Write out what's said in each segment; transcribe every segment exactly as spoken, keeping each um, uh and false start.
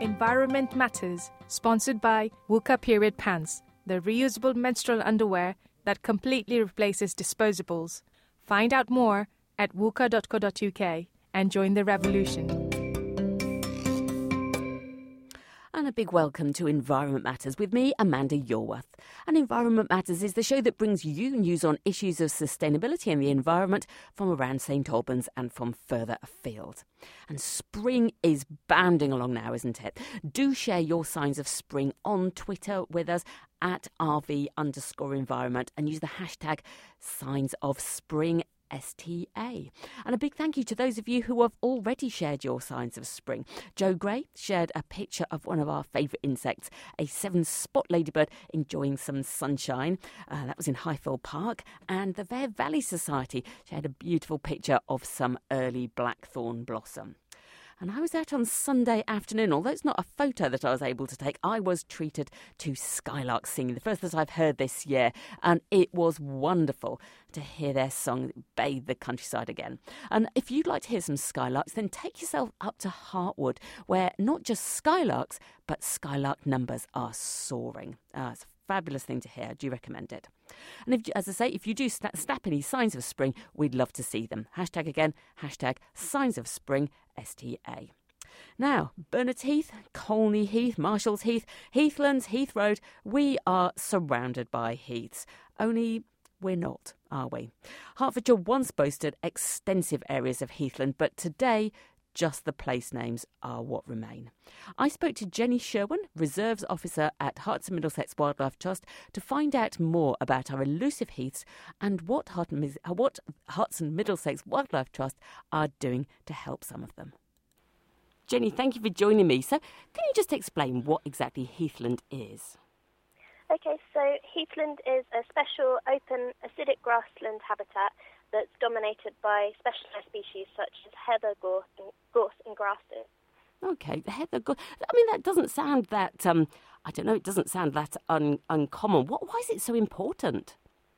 Environment Matters, sponsored by Wuka Period Pants, the reusable menstrual underwear that completely replaces disposables. Find out more at wuka dot co dot uk and join the revolution. And a big welcome to Environment Matters with me, Amanda Yorworth. And Environment Matters is the show that brings you news on issues of sustainability and the environment from around St Albans and from further afield. And spring is bounding along now, isn't it? Do share your signs of spring on Twitter with us at R V underscore environment and use the hashtag signs of spring S T A. And a big thank you to those of you who have already shared your signs of spring. Joe Gray shared a picture of one of our favourite insects, a seven-spot ladybird enjoying some sunshine. Uh, that was in Highfield Park. And the Vere Valley Society shared a beautiful picture of some early blackthorn blossom. And I was out on Sunday afternoon. Although it's not a photo that I was able to take, I was treated to skylarks singing, the first that I've heard this year. And it was wonderful to hear their song bathe the countryside again. And if you'd like to hear some skylarks, then take yourself up to Hartwood, where not just skylarks, but skylark numbers are soaring. Ah, it's a fabulous thing to hear. I do recommend it. And if, as I say, if you do snap, snap any signs of spring, we'd love to see them. Hashtag again, hashtag signs of spring, S T A. Now, Bernards Heath, Colney Heath, Marshall's Heath, Heathlands, Heath Road, we are surrounded by heaths. Only we're not, are we? Hertfordshire once boasted extensive areas of heathland, but today just the place names are what remain. I spoke to Jenny Sherwin, Reserves Officer at Herts and Middlesex Wildlife Trust, to find out more about our elusive heaths and what Herts and Middlesex Wildlife Trust are doing to help some of them. Jenny, thank you for joining me. So can you just explain what exactly heathland is? Okay, so heathland is a special open acidic grassland habitat that's dominated by specialised species such as heather, gorse and, gorse and grasses. Okay, the heather, gorse. I mean, that doesn't sound that, um, I don't know, it doesn't sound that un- uncommon. What, why is it so important?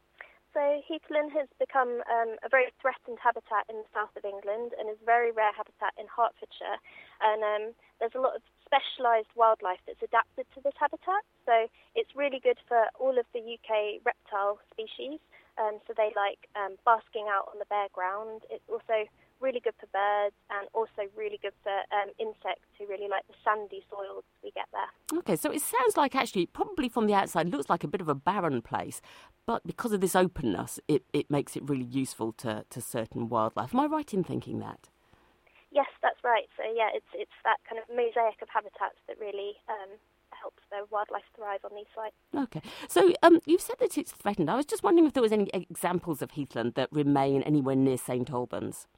So heathland has become um, a very threatened habitat in the south of England and is a very rare habitat in Hertfordshire. And um, there's a lot of specialised wildlife that's adapted to this habitat. So it's really good for all of the U K reptile species. Um, so they like um, basking out on the bare ground. It's also really good for birds and also really good for um, insects who really like the sandy soils we get there. Okay, so it sounds like actually, probably from the outside, looks like a bit of a barren place, but because of this openness, it, it makes it really useful to, to certain wildlife. Am I right in thinking that? Yes, that's right. So yeah, it's it's that kind of mosaic of habitats that really um, helps the wildlife thrive on these sites. Okay. So um, you've said that it's threatened. I was just wondering if there was any examples of heathland that remain anywhere near St Albans.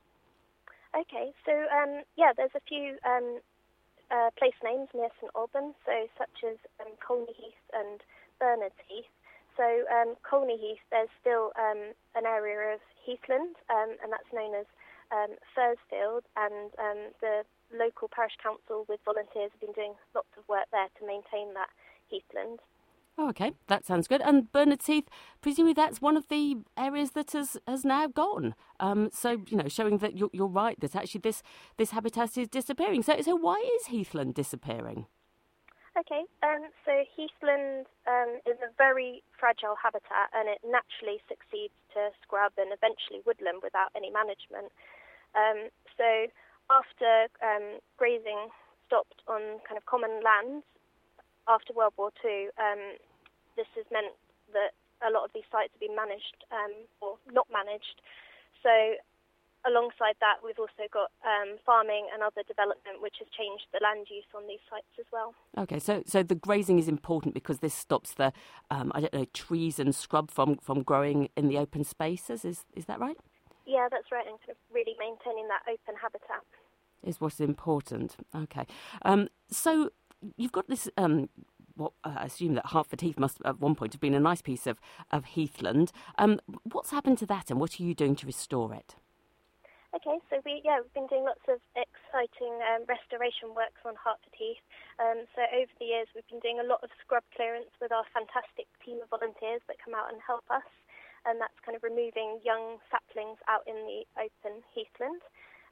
Okay, so um, yeah, there's a few um, uh, place names near St Albans, so such as um, Colney Heath and Bernards Heath. So um, Colney Heath, there's still um, an area of heathland, um, and that's known as um, Fursfield, and um, the local parish council with volunteers have been doing lots of work there to maintain that heathland. Oh, okay, that sounds good. And Bernards Heath, presumably that's one of the areas that has, has now gone. Um, so, you know, showing that you're, you're right, that actually this, this habitat is disappearing. So, so why is heathland disappearing? Okay, um, so heathland um, is a very fragile habitat and it naturally succeeds to scrub and eventually woodland without any management. Um, so after um, grazing stopped on kind of common lands after World War Two, um, this has meant that a lot of these sites have been managed um, or not managed. So alongside that, we've also got um, farming and other development, which has changed the land use on these sites as well. Okay, so so the grazing is important because this stops the, um, I don't know, trees and scrub from, from growing in the open spaces. Is is that right? Yeah, that's right, and kind of really maintaining that open habitat is what's important. Okay, um, so you've got this. Um, what uh, I assume that Hertford Heath must at one point have been a nice piece of of heathland. Um, what's happened to that, and what are you doing to restore it? Okay, so we yeah we've been doing lots of exciting um, restoration works on Hertford Heath. Um, so over the years we've been doing a lot of scrub clearance with our fantastic team of volunteers that come out and help us, and that's kind of removing young saplings out in the open heathland.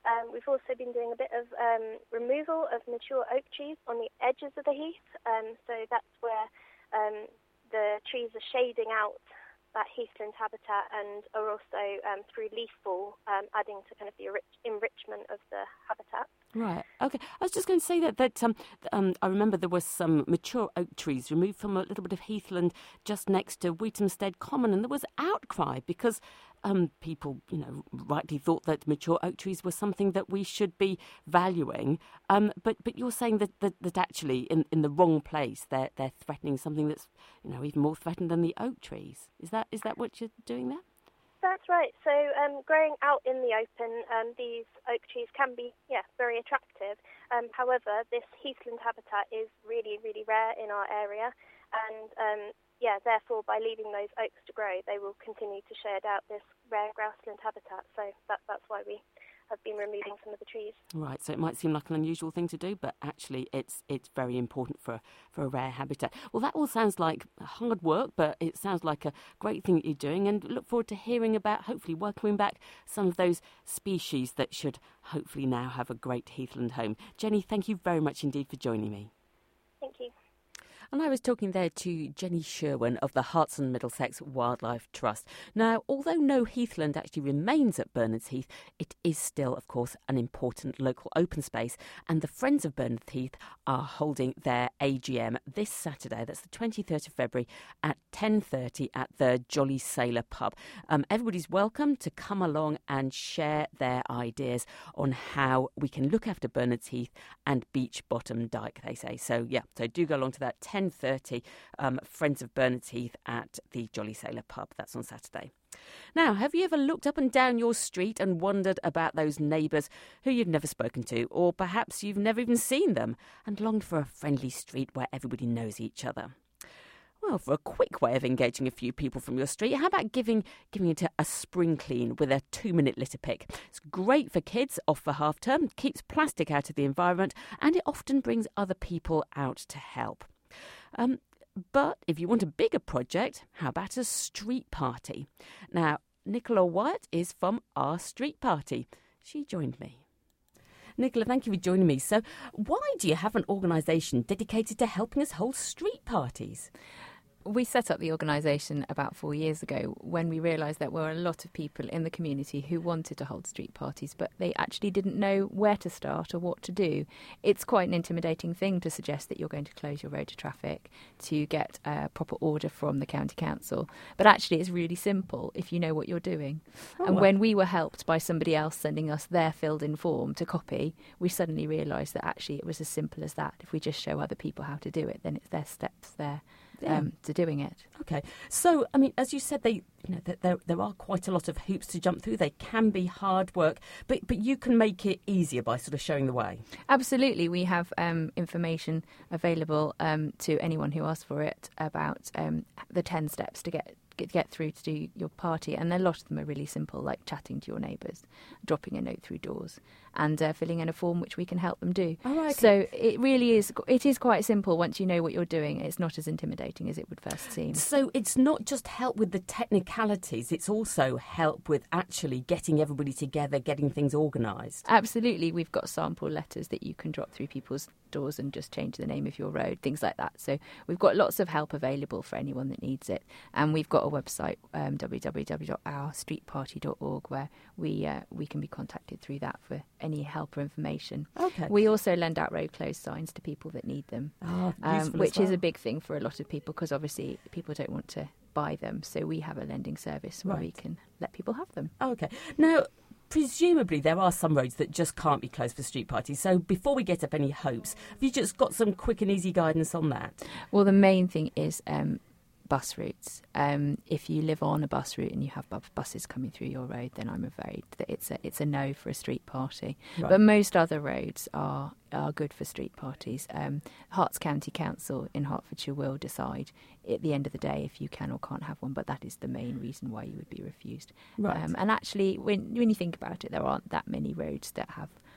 Um, we've also been doing a bit of um, removal of mature oak trees on the edges of the heath. Um, so that's where um, the trees are shading out that heathland habitat and are also, um, through leaf fall, um, adding to kind of the enrich- enrichment of the habitat. Right. Okay. I was just going to say that that um, um, I remember there was some mature oak trees removed from a little bit of heathland just next to Wheatomstead Common, and there was outcry because um, people, you know, rightly thought that mature oak trees were something that we should be valuing. Um, but but you're saying that, that, that actually in, in the wrong place they're they're threatening something that's, you know, even more threatened than the oak trees. Is that is that what you're doing there? That's right. So um, growing out in the open, um, these oak trees can be, yeah, very attractive. Um, however, this heathland habitat is really, really rare in our area. And, um, yeah, therefore, by leaving those oaks to grow, they will continue to shed out this rare grassland habitat. So that, that's why we have been removing some of the trees. Right, so it might seem like an unusual thing to do, but actually it's it's very important for, for a rare habitat. Well, that all sounds like hard work, but it sounds like a great thing that you're doing, and look forward to hearing about, hopefully, welcoming back some of those species that should hopefully now have a great heathland home. Jenny, thank you very much indeed for joining me. Thank you. And I was talking there to Jenny Sherwin of the Herts and Middlesex Wildlife Trust. Now, although no heathland actually remains at Bernards Heath, it is still, of course, an important local open space. And the Friends of Bernards Heath are holding their A G M this Saturday. That's the twenty-third of February at ten thirty at the Jolly Sailor Pub. Um, everybody's welcome to come along and share their ideas on how we can look after Bernards Heath and Beach Bottom Dyke, they say. So, yeah, so do go along to that ten thirty, um, Friends of Bernards Heath at the Jolly Sailor Pub. That's on Saturday. Now, have you ever looked up and down your street and wondered about those neighbours who you've never spoken to, or perhaps you've never even seen them, and longed for a friendly street where everybody knows each other? Well, for a quick way of engaging a few people from your street, how about giving giving it a, a spring clean with a two-minute litter pick? It's great for kids off for half-term, keeps plastic out of the environment, and it often brings other people out to help. Um, but if you want a bigger project, how about a street party? Now, Nicola Wyatt is from Our Street Party. She joined me. Nicola, thank you for joining me. So why do you have an organisation dedicated to helping us hold street parties? We set up the organisation about four years ago when we realised that there were a lot of people in the community who wanted to hold street parties, but they actually didn't know where to start or what to do. It's quite an intimidating thing to suggest that you're going to close your road to traffic, to get a proper order from the county council. But actually it's really simple if you know what you're doing. Oh, and well. when we were helped by somebody else sending us their filled-in form to copy, we suddenly realised that actually it was as simple as that. If we just show other people how to do it, then it's their steps there. Yeah. Um, to doing it. Okay. So, I mean, as you said, they, you know, that there there are quite a lot of hoops to jump through. They can be hard work, but but you can make it easier by sort of showing the way. Absolutely. We have um, information available um, to anyone who asks for it about um, the ten steps to get Get, get through to do your party, and a lot of them are really simple, like chatting to your neighbours, dropping a note through doors, and uh, filling in a form which we can help them do. Oh, okay. So it really is, it is quite simple once you know what you're doing. It's not as intimidating as it would first seem. So it's not just help with the technicalities, it's also help with actually getting everybody together, getting things organised. Absolutely. We've got sample letters that you can drop through people's doors and just change the name of your road, things like that. So we've got lots of help available for anyone that needs it, and we've got a website, um, w w w dot our street party dot org, where we uh, we can be contacted through that for any help or information. Okay. We also lend out road closed signs to people that need them, Oh, um, which well. is a big thing for a lot of people, because obviously people don't want to buy them. So we have a lending service where Right. we can let people have them. Okay. Now, presumably there are some roads that just can't be closed for street parties. So before we get up any hopes, have you just got some quick and easy guidance on that? Well, the main thing is um, bus routes. Um, if you live on a bus route and you have bu- buses coming through your road, then I'm afraid that it's a it's a no for a street party. Right. But most other roads are are good for street parties. Um, Herts County Council in Hertfordshire will decide at the end of the day if you can or can't have one, but that is the main reason why you would be refused. Right. Um, and actually, when when you think about it, there aren't that many roads that have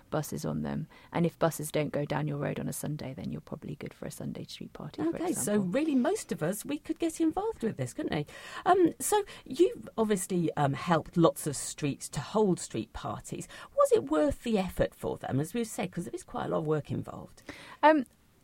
buses on them. And if buses don't go down your road on a Sunday, then you're probably good for a Sunday street party, for Okay, example. so really most of us, we could get involved with this, couldn't we? Um, so you've obviously um, helped lots of streets to hold street parties. Was it worth the effort for them, as we've said, because there is quite a lot of work involved? Um,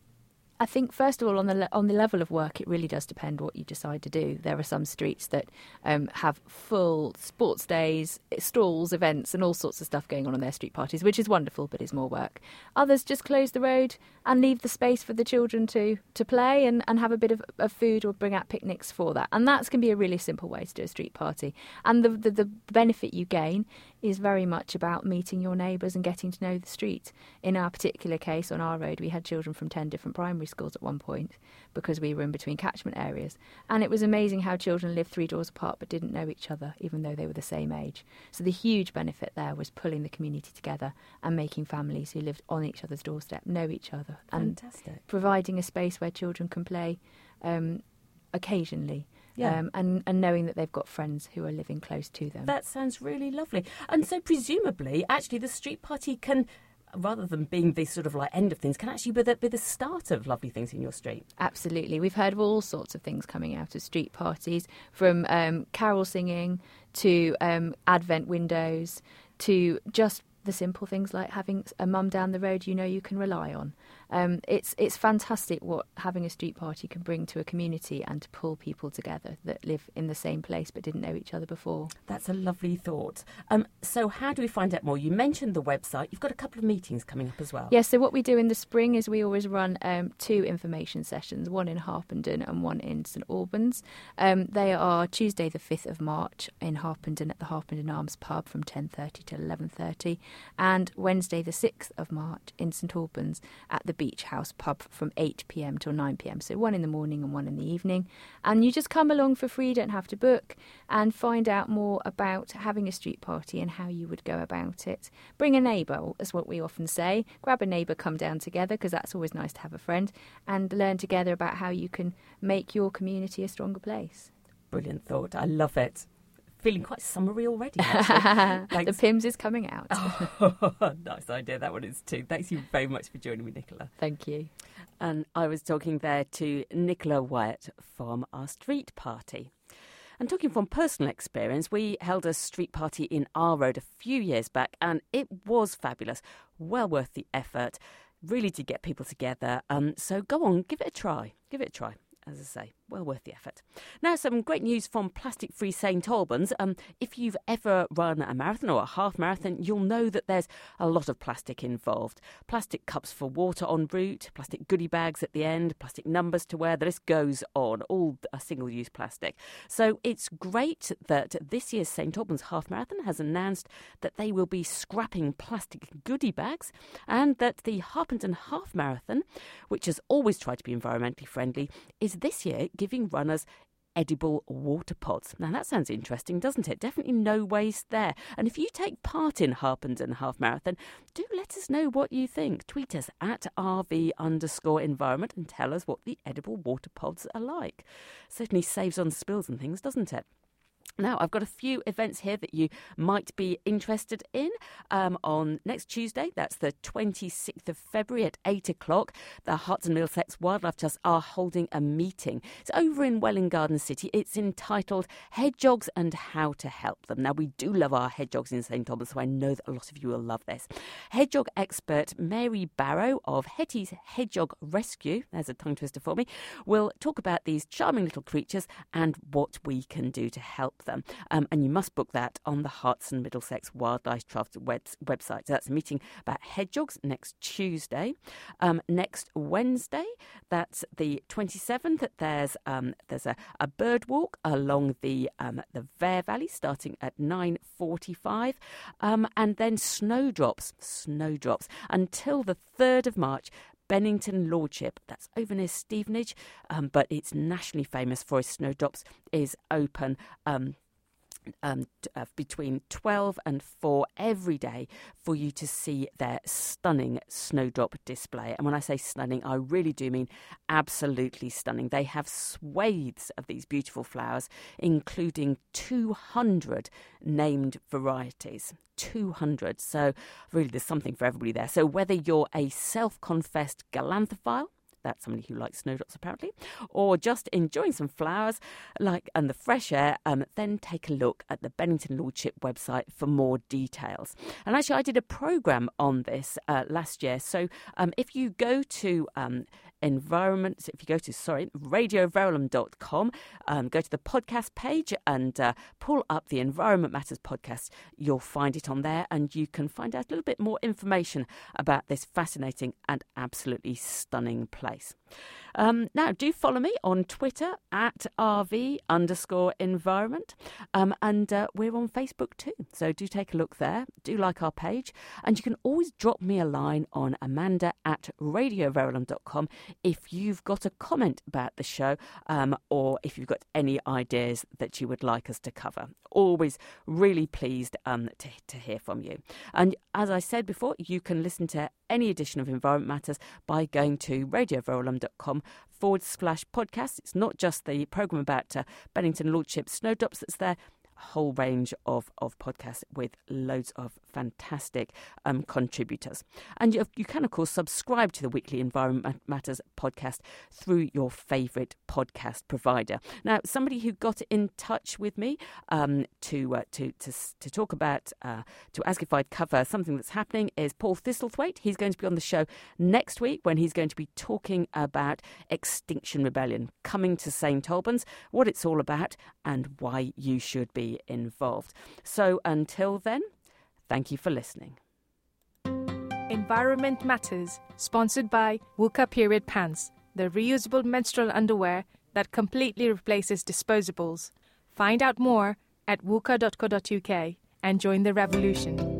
I think, first of all, on the le- on the level of work, it really does depend what you decide to do. There are some streets that um, have full sports days, stalls, events, and all sorts of stuff going on on their street parties, which is wonderful, but is more work. Others just close the road and leave the space for the children to to play and, and have a bit of, of food or bring out picnics for that. And that can be a really simple way to do a street party. And the, the, the benefit you gain is very much about meeting your neighbours and getting to know the street. In our particular case, on our road, we had children from ten different primary schools at one point because we were in between catchment areas. And it was amazing how children lived three doors apart but didn't know each other, even though they were the same age. So the huge benefit there was pulling the community together and making families who lived on each other's doorstep know each other. Fantastic. And providing a space where children can play um, occasionally. Yeah. Um, and, and knowing that they've got friends who are living close to them. That sounds really lovely. And so presumably, actually, the street party can, rather than being the sort of like end of things, can actually be the, be the start of lovely things in your street. Absolutely. We've heard of all sorts of things coming out of street parties, from um, carol singing to um, advent windows to just the simple things like having a mum down the road you know you can rely on. Um, it's it's fantastic what having a street party can bring to a community and to pull people together that live in the same place but didn't know each other before. That's a lovely thought. Um, so how do we find out more? You mentioned the website. You've got a couple of meetings coming up as well. Yes, so what we do in the spring is we always run um, two information sessions, one in Harpenden and one in St Albans. Um, they are Tuesday the fifth of March in Harpenden at the Harpenden Arms pub from ten thirty to eleven thirty, and Wednesday the sixth of March in St Albans at the Beach House pub from eight p.m. till nine p.m. So one in the morning and one in the evening. And you just come along for free, don't have to book, and find out more about having a street party and how you would go about it. Bring a neighbour, is what we often say. Grab a neighbour, come down together, because that's always nice to have a friend, and learn together about how you can make your community a stronger place. Brilliant thought. I love it. Feeling quite summery already, actually. The P I M S is coming out. Oh, nice idea. That one is too. Thanks you very much for joining me, Nicola. Thank you. And I was talking there to Nicola Wyatt from our street party. And talking from personal experience, we held a street party in our road a few years back, and it was fabulous. Well worth the effort. Really did get people together. Um, so go on, give it a try. Give it a try. As I say, well worth the effort. Now, some great news from Plastic Free Saint Albans. Um, if you've ever run a marathon or a half marathon, you'll know that there's a lot of plastic involved. Plastic cups for water en route, plastic goodie bags at the end, plastic numbers to wear, the list goes on, all a single-use plastic. So it's great that this year's Saint Albans Half Marathon has announced that they will be scrapping plastic goodie bags, and that the Harpenden Half Marathon, which has always tried to be environmentally friendly, is this year giving runners edible water pods. Now that sounds interesting, doesn't it? Definitely no waste there. And if you take part in Harpenden Half Marathon, do let us know what you think. Tweet us at R V underscore environment and tell us what the edible water pods are like. Certainly saves on spills and things, doesn't it? Now, I've got a few events here that you might be interested in. Um, on next Tuesday, that's the twenty-sixth of February at eight o'clock, the Herts and Middlesex Wildlife Trust are holding a meeting. It's over in Welwyn Garden City. It's entitled Hedgehogs and How to Help Them. Now, we do love our hedgehogs in Saint Albans, so I know that a lot of you will love this. Hedgehog expert Mary Barrow of Hetty's Hedgehog Rescue, there's a tongue twister for me, will talk about these charming little creatures and what we can do to help them. Um, and you must book that on the Herts and Middlesex Wildlife Trust web- website. So that's a meeting about hedgehogs next Tuesday. Um, next Wednesday, that's the twenty-seventh, there's um, there's a, a bird walk along the um, the Vare Valley starting at nine forty-five. Um, and then snowdrops, snowdrops until the third of March. Bennington Lordship, that's over near Stevenage, um, but it's nationally famous for its snowdrops, is open um, Um, uh, between twelve and four every day for you to see their stunning snowdrop display. And when I say stunning, I really do mean absolutely stunning. They have swathes of these beautiful flowers, including two hundred named varieties. two hundred. So really there's something for everybody there. So whether you're a self-confessed galanthophile, that's somebody who likes snowdrops apparently, or just enjoying some flowers like and the fresh air, um, then take a look at the Bennington Lordship website for more details. And actually I did a programme on this uh, last year. So um, if you go to um, environment, if you go to, sorry, radio verulam dot com, um, go to the podcast page and uh, pull up the Environment Matters podcast, you'll find it on there and you can find out a little bit more information about this fascinating and absolutely stunning place. Um, now, do follow me on Twitter at R V underscore environment. Um, and uh, we're on Facebook too. So do take a look there. Do like our page. And you can always drop me a line on amanda at radio verulam dot com if you've got a comment about the show um, or if you've got any ideas that you would like us to cover. Always really pleased um, to, to hear from you. And as I said before, you can listen to any edition of Environment Matters by going to radio verulam dot com forward slash podcast. It's not just the programme about uh, Bennington Lordship snowdrops that's there. A whole range of, of podcasts with loads of fantastic um, contributors. And you, you can, of course, subscribe to the weekly Environment Matters podcast through your favourite podcast provider. Now, somebody who got in touch with me um, to, uh, to to to talk about, uh, to ask if I'd cover something that's happening is Paul Thistlethwaite. He's going to be on the show next week when he's going to be talking about Extinction Rebellion, coming to Saint Albans, what it's all about and why you should be involved. So until then, thank you for listening. Environment Matters, sponsored by Wuka Period Pants, the reusable menstrual underwear that completely replaces disposables. Find out more at wuka dot co dot uk and join the revolution.